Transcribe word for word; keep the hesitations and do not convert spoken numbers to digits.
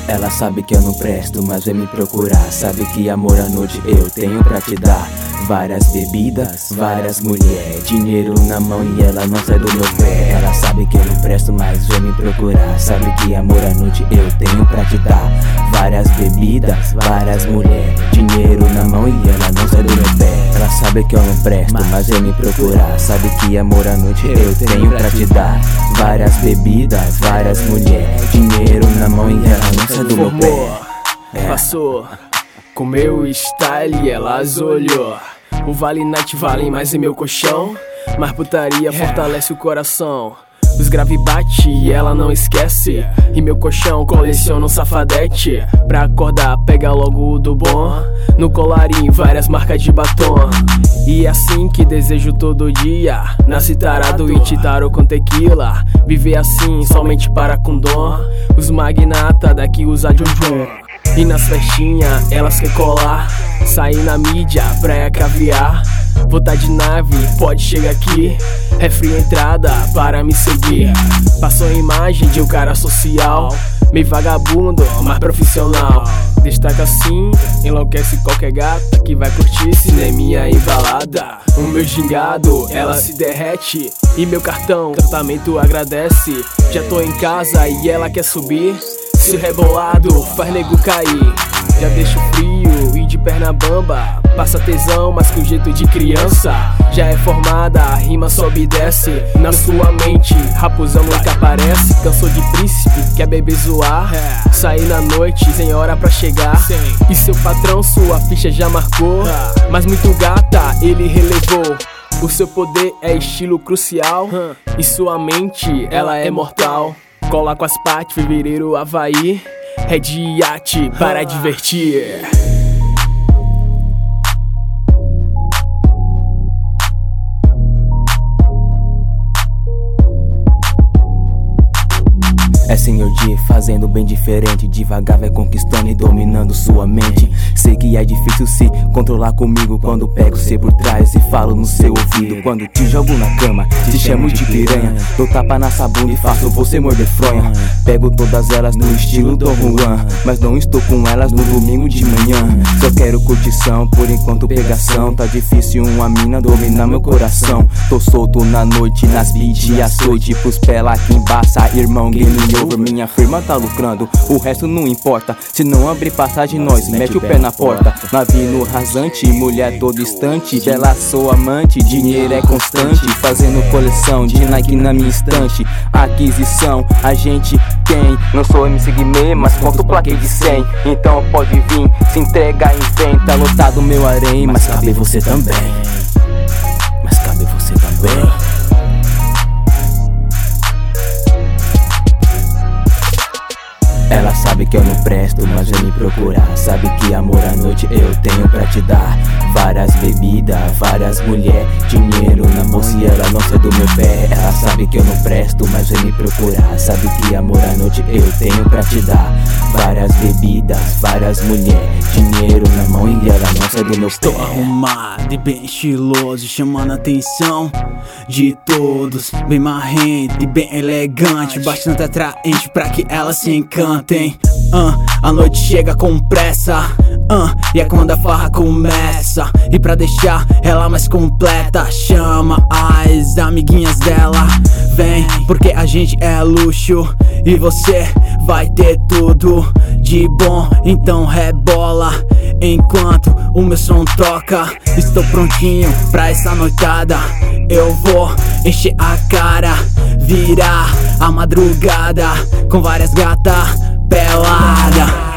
Ela sabe que eu não presto, mas vem me procurar. Sabe que amor à noite eu tenho pra te dar. Várias bebidas, várias mulheres, dinheiro na mão e ela não sai do meu pé. Ela sabe que eu não presto, mas vem me procurar. Sabe que amor à noite eu tenho pra te dar. Várias bebidas, várias mulheres, dinheiro na mão e ela não sai do meu pé. Ela sabe que eu não presto, mas vem me procurar. Sabe que amor à noite eu tenho pra te dar. Várias bebidas, várias mulheres, dinheiro na mão e ela não sai do meu pé. É. Passou com meu style, elas olhou. O Vale Night vale mais em meu colchão, mas putaria fortalece o coração. Os grave bate e ela não esquece. E meu colchão coleciona um safadete. Pra acordar pega logo o do bom. No colarinho várias marcas de batom. E é assim que desejo todo dia. Nasce tarado e te taro com tequila. Viver assim somente para com dom. Os magnata daqui usa Jojo. E nas festinhas elas quer colar. Sair na mídia, praia caviar. Vou tá de nave, pode chegar aqui. É free entrada para me seguir. Passou a imagem de um cara social, meio vagabundo, mas profissional. Destaca assim, enlouquece qualquer gata que vai curtir cineminha e balada. O meu gingado, ela se derrete. E meu cartão, tratamento agradece. Já tô em casa e ela quer subir. Se rebolado, faz nego cair. Já deixo frio e de perna bamba. Passa tesão, mas com jeito de criança. Já é formada, a rima sobe e desce. Na sua mente, raposão nunca aparece. Cansou de príncipe, quer beber zoar. Sair na noite, sem hora pra chegar. E seu patrão, sua ficha já marcou. Mas muito gata, ele relevou. O seu poder é estilo crucial. E sua mente, ela é mortal. Cola com as pates, fevereiro, Havaí. É de iate para divertir. É senhor G fazendo bem diferente. Devagar vai conquistando e dominando sua mente. Sei que é difícil se controlar comigo quando pego cê por trás e falo no seu ouvido. Quando te jogo na cama, te chamo de piranha. Dou tapa nessa bunda e faço você morder fronha. Pego todas elas no estilo Dom Juan, mas não estou com elas no domingo de manhã. Só quero curtição, por enquanto pegação. Tá difícil uma mina dominar meu coração. Tô solto na noite, nas beats e açoite. Pros pé lá que embaça, irmão, game over. Minha firma tá lucrando, o resto não importa. Se não abrir passagem, nós mete o pé na porta. Navio rasante, mulher todo instante. Dela sou amante, dinheiro é constante. Fazendo coleção de Nike na minha estante. Aquisição, a gente tem. Não sou M C Guimê, mas conto plaquê de cem. Então pode vir, se entrega, inventa. Lotado meu harém, mas cabe você também. Mas cabe você também. Ela sabe que eu não presto, mas vem me procurar. Sabe que amor à noite eu tenho pra te dar. Várias bebidas, várias mulheres, dinheiro na bolsa e ela não sai do meu pé. Ela sabe que eu não presto, mas vem me procurar. Sabe que amor à noite eu tenho pra te dar. Várias bebidas, várias mulheres, dinheiro na mão e ela não sai do meu pé. Estou arrumado e bem estiloso, chamando a atenção de todos. Bem marrento e bem elegante, bastante atraente pra que ela se encantem. uh, A noite chega com pressa, uh, e é quando a farra começa. E pra deixar ela mais completa, chama as amiguinhas dela. Vem, porque a gente é luxo e você vai ter tudo de bom. Então rebola enquanto o meu som toca. Estou prontinho pra essa noitada. Eu vou encher a cara, virar a madrugada com várias gatas pelada.